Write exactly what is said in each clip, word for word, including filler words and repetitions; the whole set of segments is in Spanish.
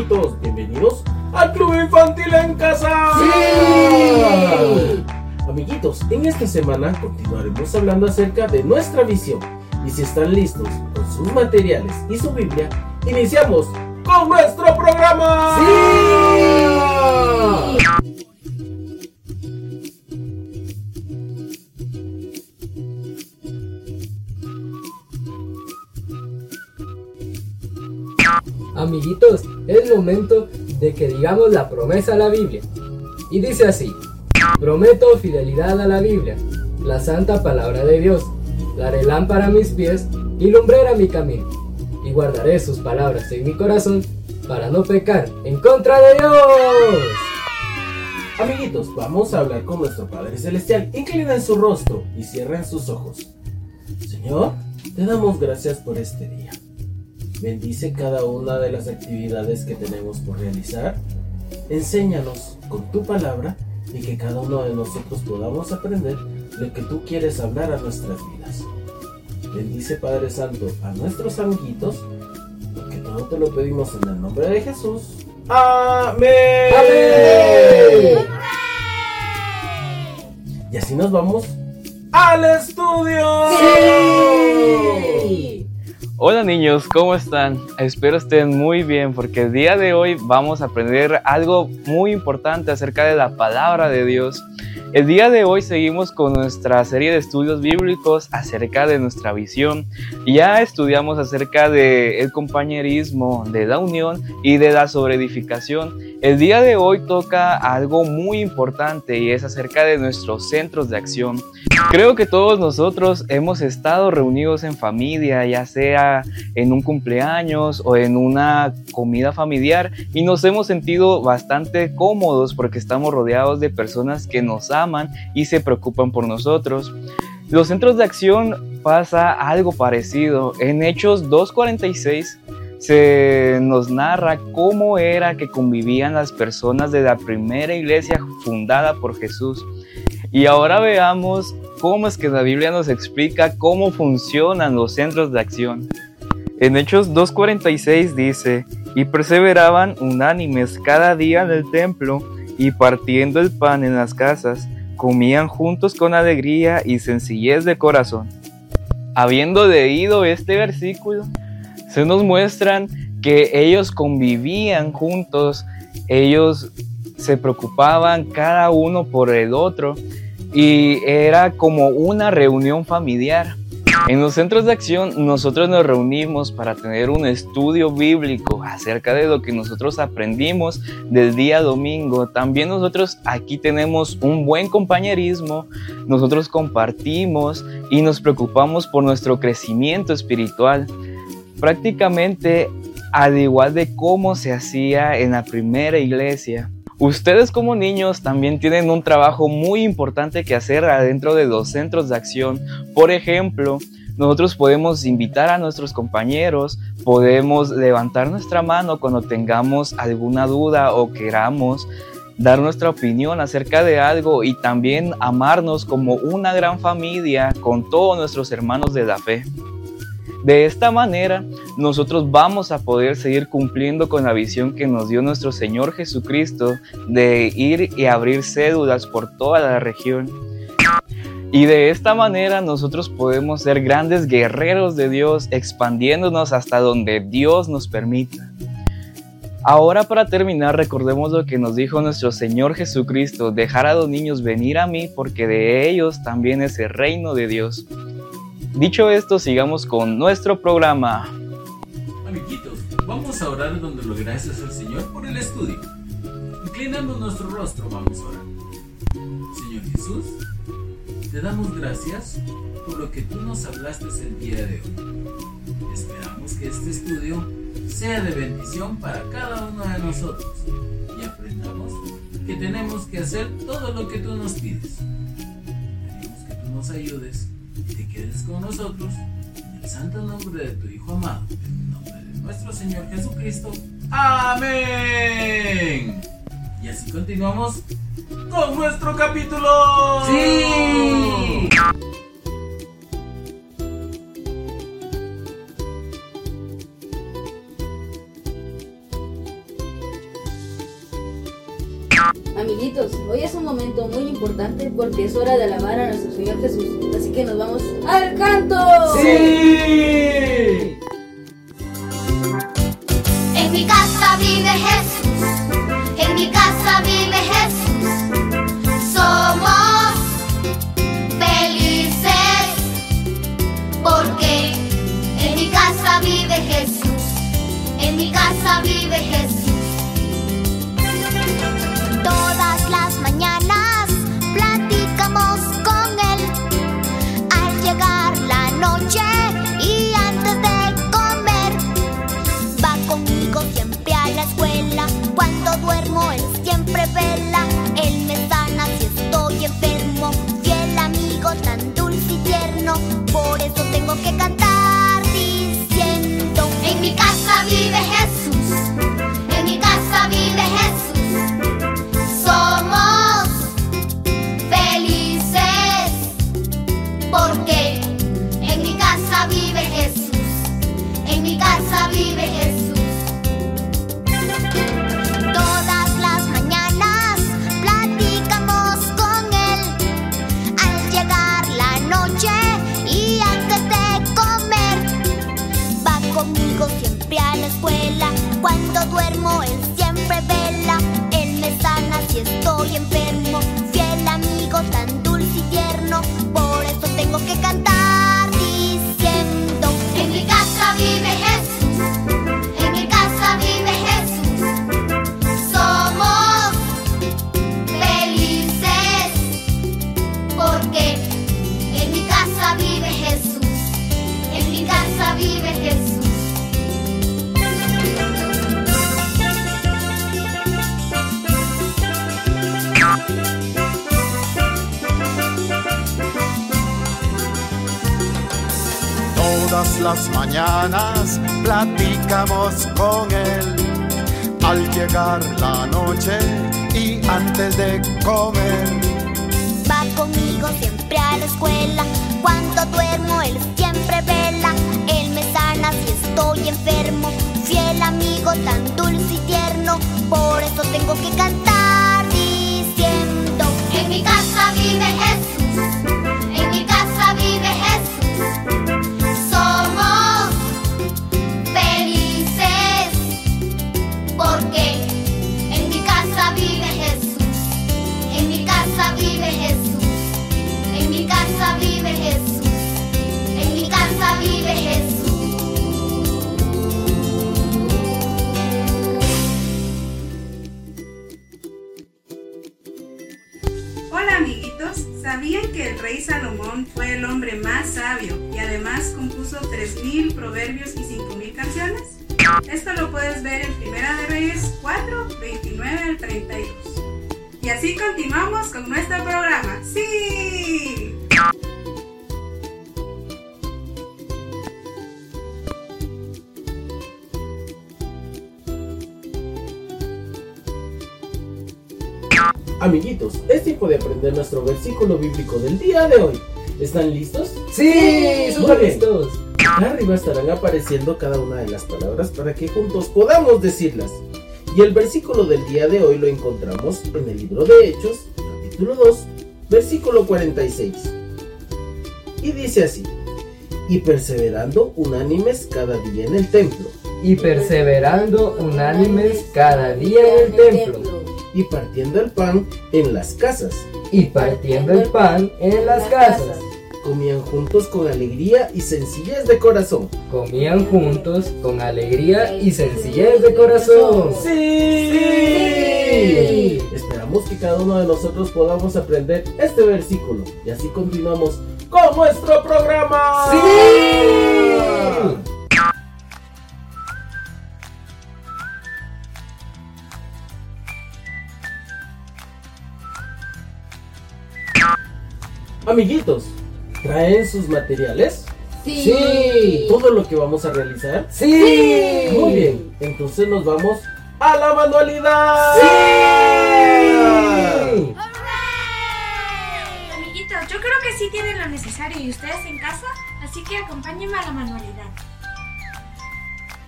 amiguitos, bienvenidos al Club Infantil en Casa. ¡Sí! Amiguitos, en esta semana continuaremos hablando acerca de nuestra visión. Y si están listos con sus materiales y su Biblia, iniciamos con nuestro programa. ¡Sí! Amiguitos, es momento de que digamos la promesa a la Biblia. Y dice así: prometo fidelidad a la Biblia, la santa palabra de Dios. La haré lámpara a mis pies y lumbrera mi camino. Y guardaré sus palabras en mi corazón para no pecar en contra de Dios. Amiguitos, vamos a hablar con nuestro Padre Celestial. Inclinen su rostro y cierren sus ojos. Señor, te damos gracias por este día. Bendice cada una de las actividades que tenemos por realizar. Enséñanos con tu palabra y que cada uno de nosotros podamos aprender lo que tú quieres hablar a nuestras vidas. Bendice, Padre Santo, a nuestros amiguitos, porque todo te lo pedimos en el nombre de Jesús. ¡Amén! ¡Amén! Y así nos vamos al estudio. ¡Sí! Hola niños, ¿cómo están? Espero estén muy bien porque el día de hoy vamos a aprender algo muy importante acerca de la palabra de Dios. El día de hoy seguimos con nuestra serie de estudios bíblicos acerca de nuestra visión. Ya estudiamos acerca del compañerismo, de la unión y de la sobreedificación. El día de hoy toca algo muy importante y es acerca de nuestros centros de acción. Creo que todos nosotros hemos estado reunidos en familia, ya sea en un cumpleaños o en una comida familiar, y nos hemos sentido bastante cómodos porque estamos rodeados de personas que nos aman y se preocupan por nosotros. Los centros de acción pasa algo parecido. En Hechos dos cuarenta y seis se nos narra cómo era que convivían las personas de la primera iglesia fundada por Jesús. Y ahora veamos cómo es que la Biblia nos explica cómo funcionan los centros de acción. En Hechos dos cuarenta y seis dice: y perseveraban unánimes cada día en el templo, y partiendo el pan en las casas, comían juntos con alegría y sencillez de corazón. Habiendo leído este versículo, se nos muestran que ellos convivían juntos, ellos se preocupaban cada uno por el otro, y era como una reunión familiar. En los centros de acción nosotros nos reunimos para tener un estudio bíblico acerca de lo que nosotros aprendimos del día domingo. También nosotros aquí tenemos un buen compañerismo, nosotros compartimos y nos preocupamos por nuestro crecimiento espiritual. Prácticamente al igual de cómo se hacía en la primera iglesia. Ustedes como niños también tienen un trabajo muy importante que hacer adentro de los centros de acción. Por ejemplo, nosotros podemos invitar a nuestros compañeros, podemos levantar nuestra mano cuando tengamos alguna duda o queramos dar nuestra opinión acerca de algo, y también amarnos como una gran familia con todos nuestros hermanos de la fe. De esta manera, nosotros vamos a poder seguir cumpliendo con la visión que nos dio nuestro Señor Jesucristo de ir y abrir células por toda la región. Y de esta manera nosotros podemos ser grandes guerreros de Dios, expandiéndonos hasta donde Dios nos permita. Ahora, para terminar, recordemos lo que nos dijo nuestro Señor Jesucristo: dejar a los niños venir a mí, porque de ellos también es el reino de Dios. Dicho esto, sigamos con nuestro programa. Amiguitos, vamos a orar dándole gracias al Señor por el estudio. Inclinando nuestro rostro, vamos a orar. Señor Jesús, te damos gracias por lo que tú nos hablaste el día de hoy. Esperamos que este estudio sea de bendición para cada uno de nosotros y aprendamos que tenemos que hacer todo lo que tú nos pides. Pedimos que tú nos ayudes y te quedes con nosotros, en el santo nombre de tu Hijo amado, en el nombre de nuestro Señor Jesucristo. ¡Amén! Y así continuamos con nuestro capítulo. ¡Sí! Amiguitos, hoy es un momento muy importante porque es hora de alabar a nuestro Señor Jesús. Así que nos vamos al canto. ¡Sí! En mi casa vive Jesús, en mi casa vive Jesús. Somos felices porque en mi casa vive Jesús, en mi casa vive Jesús. Todas las mañanas platicamos con Él. Al llegar la noche y antes de comer, va conmigo siempre a la escuela. Cuando duermo Él siempre vela. Él me sana si estoy enfermo. Fiel amigo tan dulce y tierno. Por eso tengo que cantar diciendo: en mi casa vive Jesús, en mi casa vive Jesús. Somos felices porque en mi casa vive Jesús, en mi casa vive Jesús. Todas las mañanas platicamos con Él. Al llegar la noche y antes de comer, va conmigo siempre a la escuela. Cuando duermo Él siempre vela. Él me sana si estoy enfermo. Fiel amigo tan dulce y tierno. Por eso tengo que cantar diciendo: en mi casa vive Jesús, en mi casa vive Jesús. Somos felices porque en mi casa vive Jesús, en mi casa vive Jesús. Todas las mañanas platicamos con Él. Al llegar la noche y antes de comer, Va conmigo siempre a la escuela. Cuando duermo Él siempre vela. Él me sana si estoy enfermo. Fiel amigo tan dulce y tierno. Por eso tengo que cantar diciendo: en mi casa vive Jesús, en mi casa vive Jesús. Somos felices porque en mi casa vive Jesús, en mi casa vive Jesús, en mi casa vive Jesús, en mi casa vive Jesús. Hola amiguitos, ¿sabían que el rey Salomón fue el hombre más sabio y además compuso tres mil proverbios y cinco mil canciones? Esto lo puedes ver en Primera de Reyes cuatro, veintinueve al treinta y dos. Y así continuamos con nuestro programa. ¡Sí! Amiguitos, es tiempo de aprender nuestro versículo bíblico del día de hoy. ¿Están listos? ¡Sí! Muy ¡Súper bien. listos! Acá arriba estarán apareciendo cada una de las palabras para que juntos podamos decirlas. Y el versículo del día de hoy lo encontramos en el libro de Hechos, capítulo dos, versículo cuarenta y seis. Y dice así: y perseverando unánimes cada día en el templo, Y perseverando unánimes cada día en el templo, y partiendo el pan en las casas, y partiendo el pan en las casas, comían juntos con alegría y sencillez de corazón. comían juntos con alegría y sencillez de corazón. ¡Sí! ¡Sí! Esperamos que cada uno de nosotros podamos aprender este versículo y así continuamos con nuestro programa. ¡Sí! Amiguitos, ¿traen sus materiales? Sí. ¿Todo lo que vamos a realizar? ¡Sí! Muy bien, entonces nos vamos a la manualidad. ¡Sí! Amiguitos, yo creo que sí tienen lo necesario y ustedes en casa, así que acompáñenme a la manualidad.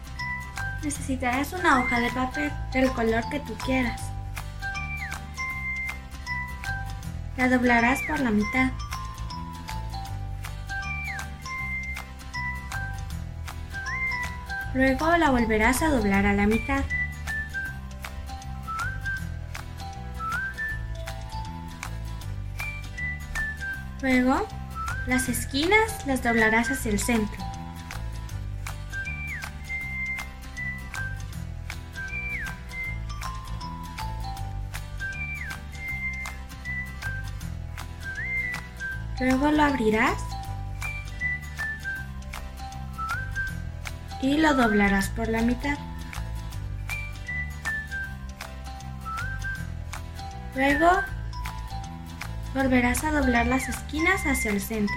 Necesitarás una hoja de papel del color que tú quieras. La doblarás por la mitad. Luego la volverás a doblar a la mitad. Luego, las esquinas las doblarás hacia el centro. Luego lo abrirás y lo doblarás por la mitad. Luego volverás a doblar las esquinas hacia el centro.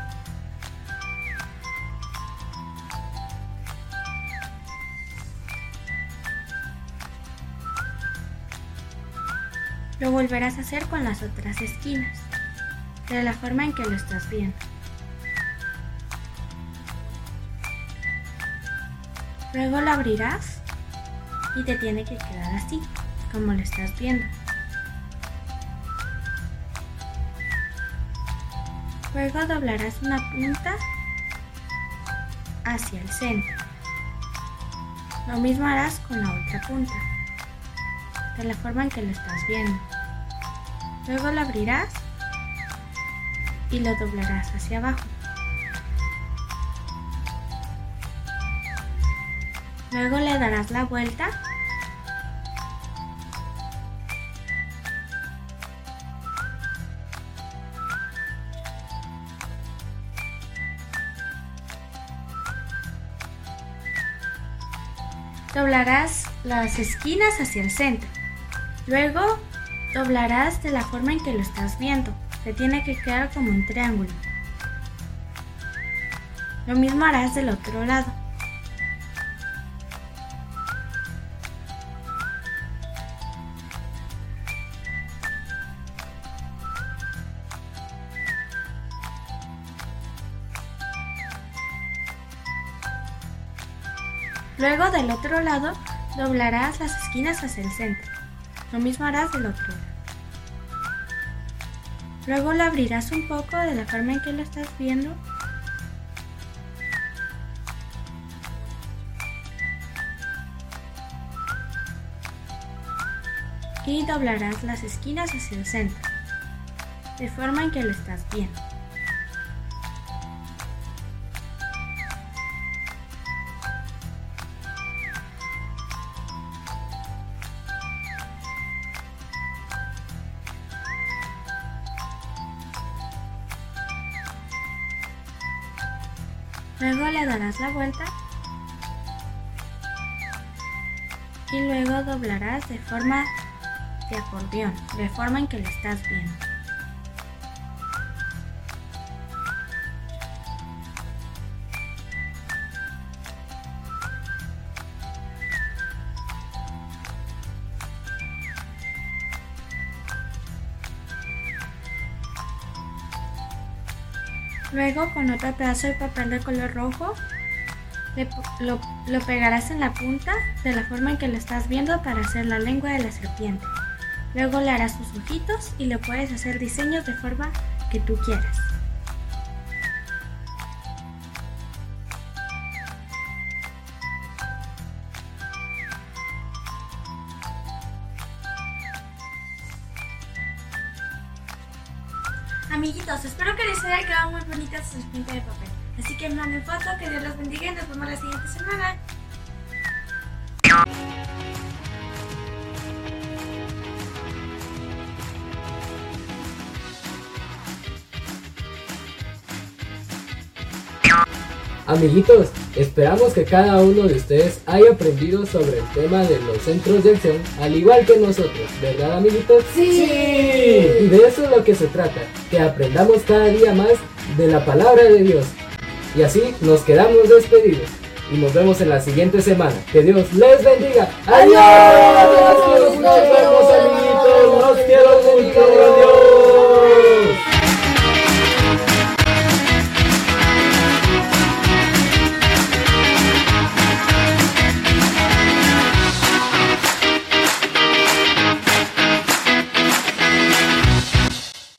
Lo volverás a hacer con las otras esquinas, de la forma en que lo estás viendo. Luego lo abrirás y te tiene que quedar así, como lo estás viendo. Luego doblarás una punta hacia el centro. Lo mismo harás con la otra punta, de la forma en que lo estás viendo. Luego lo abrirás y lo doblarás hacia abajo. Luego le darás la vuelta doblarás las esquinas hacia el centro. Luego doblarás de la forma en que lo estás viendo. Te tiene que quedar como un triángulo. Lo mismo harás del otro lado. Luego del otro lado doblarás las esquinas hacia el centro. Lo mismo harás del otro lado. Luego lo abrirás un poco de la forma en que lo estás viendo. Y doblarás las esquinas hacia el centro, de forma en que lo estás viendo. Luego le darás la vuelta y luego doblarás de forma de acordeón, de forma en que lo estás viendo. Luego, con otro pedazo de papel de color rojo, le, lo, lo pegarás en la punta de la forma en que lo estás viendo para hacer la lengua de la serpiente. Luego le harás sus ojitos y le puedes hacer diseños de forma que tú quieras. Amiguitos, espero que les haya quedado muy bonita su serpiente de papel. Así que manden foto, que Dios los bendiga y nos vemos la siguiente semana. Amiguitos, esperamos que cada uno de ustedes haya aprendido sobre el tema de los centros de acción, al igual que nosotros, ¿verdad, amiguitos? ¡Sí! Y de eso es lo que se trata, que aprendamos cada día más de la palabra de Dios. Y así nos quedamos despedidos. Y nos vemos en la siguiente semana. Que Dios les bendiga. ¡Adiós! ¡Adiós! ¡Nos vemos!